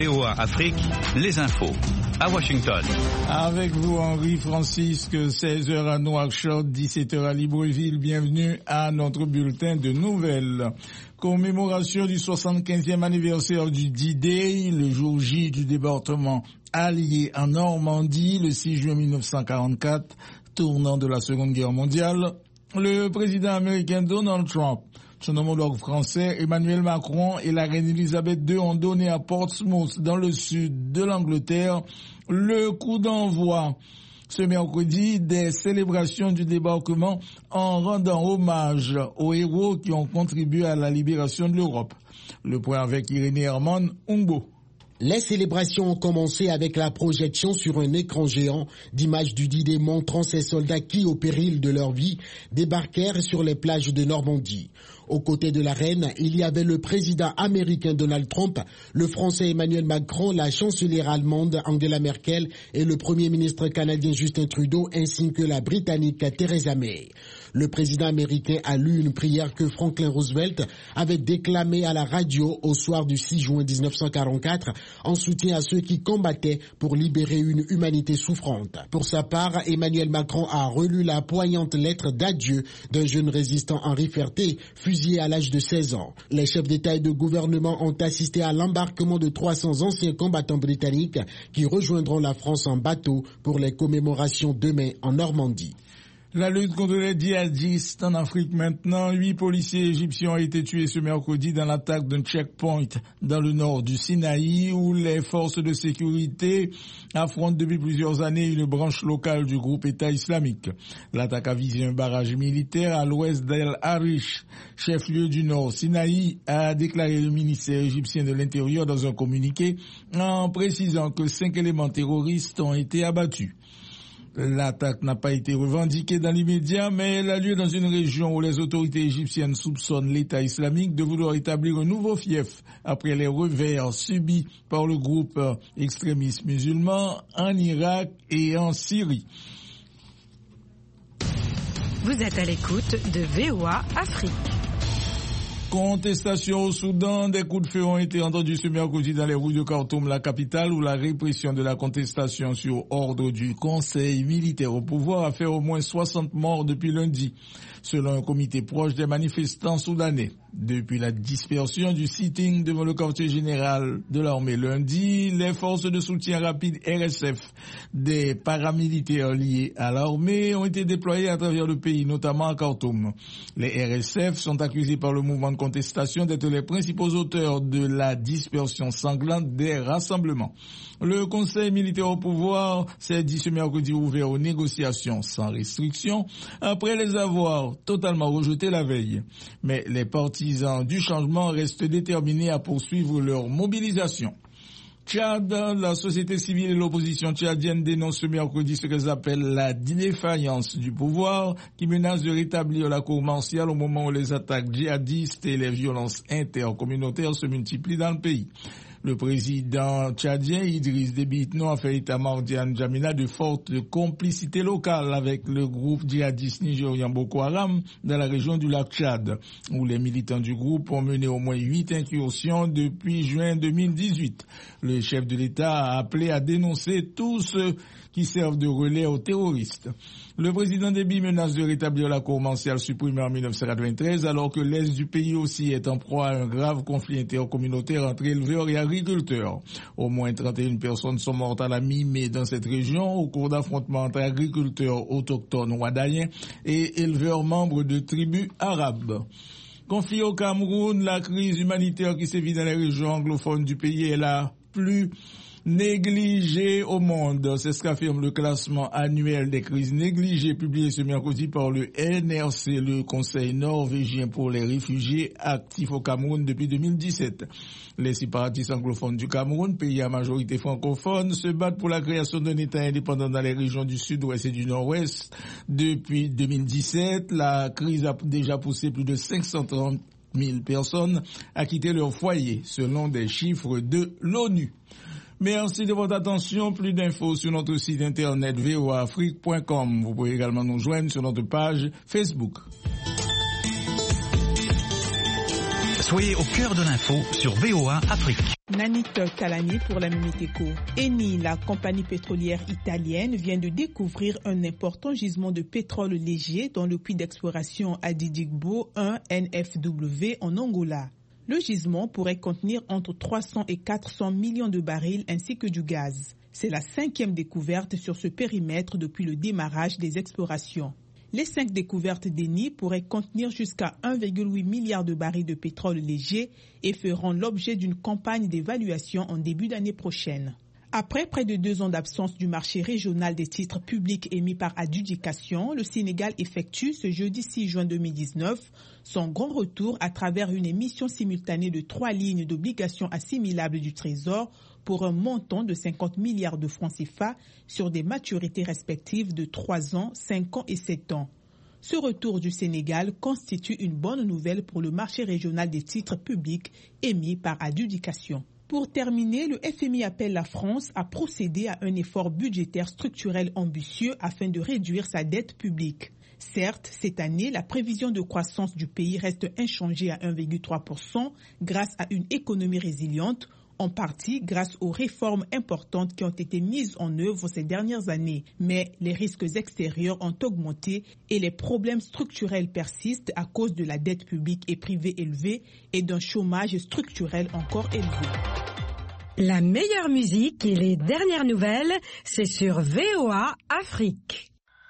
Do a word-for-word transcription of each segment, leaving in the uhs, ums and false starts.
V O A Afrique, les infos. À Washington. Avec vous, Henri Francisque, seize heures à Nouakchott, dix-sept heures à Libreville. Bienvenue à notre bulletin de nouvelles. Commémoration du soixante-quinzième anniversaire du D-Day, le jour J du débarquement allié en Normandie, le six juin mille neuf cent quarante-quatre, tournant de la Seconde Guerre mondiale. Le président américain Donald Trump, son homologue français Emmanuel Macron et la reine Elisabeth deux ont donné à Portsmouth, dans le sud de l'Angleterre, le coup d'envoi ce mercredi des célébrations du débarquement en rendant hommage aux héros qui ont contribué à la libération de l'Europe. Le point avec Irénée Herman Umbo. Les célébrations ont commencé avec la projection sur un écran géant d'images du D-Day montrant ces soldats qui, au péril de leur vie, débarquèrent sur les plages de Normandie. Aux côtés de la reine, il y avait le président américain Donald Trump, le français Emmanuel Macron, la chancelière allemande Angela Merkel et le premier ministre canadien Justin Trudeau, ainsi que la britannique Theresa May. Le président américain a lu une prière que Franklin Roosevelt avait déclamée à la radio au soir du six juin mille neuf cent quarante-quatre en soutien à ceux qui combattaient pour libérer une humanité souffrante. Pour sa part, Emmanuel Macron a relu la poignante lettre d'adieu d'un jeune résistant Henri Ferté, fusillé à l'âge de seize ans. Les chefs d'État et de gouvernement ont assisté à l'embarquement de trois cents anciens combattants britanniques qui rejoindront la France en bateau pour les commémorations demain en Normandie. La lutte contre les djihadistes en Afrique maintenant. Huit policiers égyptiens ont été tués ce mercredi dans l'attaque d'un checkpoint dans le nord du Sinaï où les forces de sécurité affrontent depuis plusieurs années une branche locale du groupe État islamique. L'attaque a visé un barrage militaire à l'ouest d'El Arish, chef-lieu du nord Sinaï, a déclaré le ministère égyptien de l'Intérieur dans un communiqué en précisant que cinq éléments terroristes ont été abattus. L'attaque n'a pas été revendiquée dans l'immédiat, mais elle a lieu dans une région où les autorités égyptiennes soupçonnent l'État islamique de vouloir établir un nouveau fief après les revers subis par le groupe extrémiste musulman en Irak et en Syrie. Vous êtes à l'écoute de V O A Afrique. Contestation au Soudan, des coups de feu ont été entendus ce mercredi dans les rues de Khartoum, la capitale, où la répression de la contestation sur ordre du Conseil militaire au pouvoir a fait au moins soixante morts depuis lundi, selon un comité proche des manifestants soudanais. Depuis la dispersion du sitting devant le quartier général de l'armée lundi, les forces de soutien rapide R S F des paramilitaires liés à l'armée ont été déployées à travers le pays, notamment à Khartoum. Les R S F sont accusés par le mouvement de contestation d'être les principaux auteurs de la dispersion sanglante des rassemblements. Le Conseil militaire au pouvoir s'est dit ce mercredi ouvert aux négociations sans restriction après les avoir totalement rejetés la veille. Mais les partisans du changement restent déterminés à poursuivre leur mobilisation. Tchad, la société civile et l'opposition tchadienne dénoncent ce mercredi ce qu'elles appellent la défaillance du pouvoir qui menace de rétablir la cour martiale au moment où les attaques djihadistes et les violences intercommunautaires se multiplient dans le pays. Le président tchadien Idriss Déby Itno a fait état mardi à N'Djamena de fortes complicités locales avec le groupe djihadiste nigérian Boko Haram dans la région du lac Tchad, où les militants du groupe ont mené au moins huit incursions depuis juin deux mille dix-huit. Le chef de l'État a appelé à dénoncer tous ceux qui servent de relais aux terroristes. Le président Déby menace de rétablir la cour martiale supprimée en mille neuf cent quatre-vingt-treize alors que l'Est du pays aussi est en proie à un grave conflit intercommunautaire entre éleveurs et agriculteurs. Au moins trente et une personnes sont mortes à la mi-mai dans cette région au cours d'affrontements entre agriculteurs autochtones ouadayens et éleveurs membres de tribus arabes. Confiée au Cameroun, la crise humanitaire qui sévit dans les régions anglophones du pays est la plus négligé au monde. C'est ce qu'affirme le classement annuel des crises négligées publié ce mercredi par le N R C, le Conseil norvégien pour les réfugiés actifs au Cameroun depuis deux mille dix-sept. Les séparatistes anglophones du Cameroun, pays à majorité francophone, se battent pour la création d'un État indépendant dans les régions du sud-ouest et du nord-ouest. Depuis deux mille dix-sept, la crise a déjà poussé plus de cinq cent trente mille personnes à quitter leur foyer, selon des chiffres de l'ONU. Merci de votre attention. Plus d'infos sur notre site internet v o a afrique point com. Vous pouvez également nous joindre sur notre page Facebook. Soyez au cœur de l'info sur V O A Afrique. Nanit Kalani pour la Minute Éco. Eni, la compagnie pétrolière italienne, vient de découvrir un important gisement de pétrole léger dans le puits d'exploration Adidigbo un N F W en Angola. Le gisement pourrait contenir entre trois cents et quatre cents millions de barils ainsi que du gaz. C'est la cinquième découverte sur ce périmètre depuis le démarrage des explorations. Les cinq découvertes d'Eni pourraient contenir jusqu'à un virgule huit milliard de barils de pétrole léger et feront l'objet d'une campagne d'évaluation en début d'année prochaine. Après près de deux ans d'absence du marché régional des titres publics émis par adjudication, le Sénégal effectue ce jeudi six juin deux mille dix-neuf son grand retour à travers une émission simultanée de trois lignes d'obligations assimilables du Trésor pour un montant de cinquante milliards de francs C F A sur des maturités respectives de trois ans, cinq ans et sept ans. Ce retour du Sénégal constitue une bonne nouvelle pour le marché régional des titres publics émis par adjudication. Pour terminer, le F M I appelle la France à procéder à un effort budgétaire structurel ambitieux afin de réduire sa dette publique. Certes, cette année, la prévision de croissance du pays reste inchangée à un virgule trois pour cent grâce à une économie résiliente, en partie grâce aux réformes importantes qui ont été mises en œuvre ces dernières années. Mais les risques extérieurs ont augmenté et les problèmes structurels persistent à cause de la dette publique et privée élevée et d'un chômage structurel encore élevé. La meilleure musique et les dernières nouvelles, c'est sur V O A Afrique.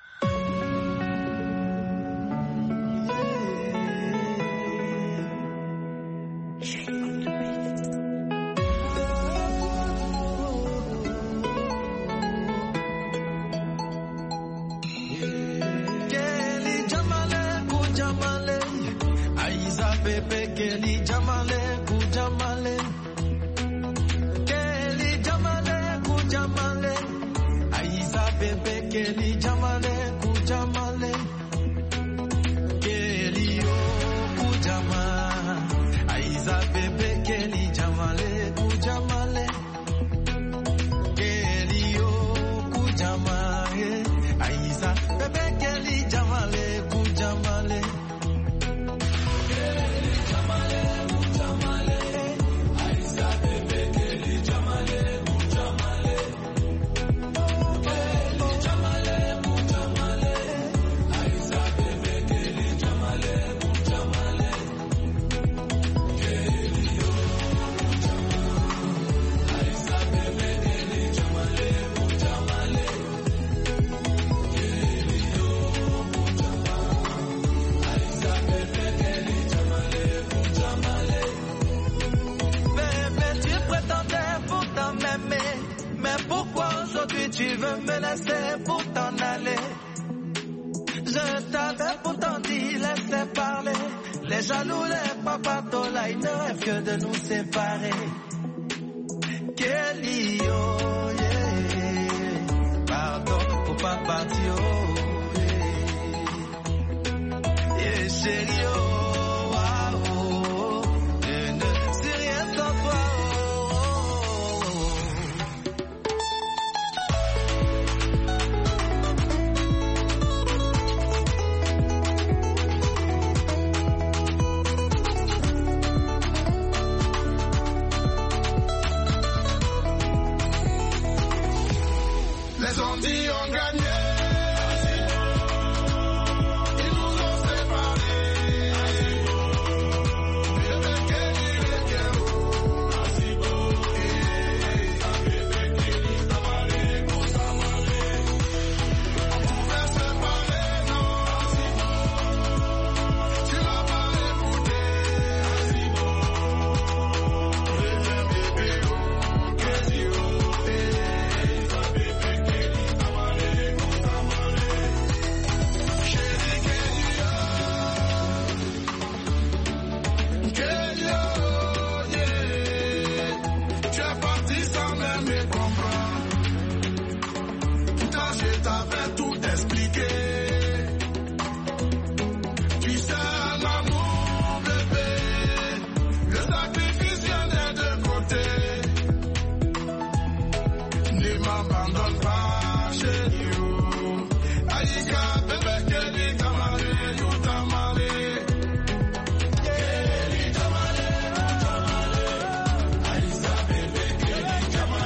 Kelly Jamale Kujamale Kelly Jamale Kujamale Aiza Bebe Kelly Jamale Kujamale Kelly O Kujama Aiza Bebe Kelly Jamale Kujamale Kelly O Kujama Aiza Bebe Kelly Jamale Kujamale tu veux me laisser pour t'en aller. Je t'avais pourtant dit laisser parler. Les jaloux, les papatolas, ils ne rêvent que de nous séparer. Kelly, oh yeah, pardon pour pas partir, oh yeah, yeah chérie, oh wow, oh, je ne sais rien sans toi. Les Antilles ont gagné. Ils nous ont séparés. Bébé Kelly reviens où? Bébé Kelly Tamale, Tamale. On pouvait séparer, non? Tu m'as pas écouté. Reviens bébé, oh, Kelly, oh, bébé. Ne m'abandonne pas, chérie.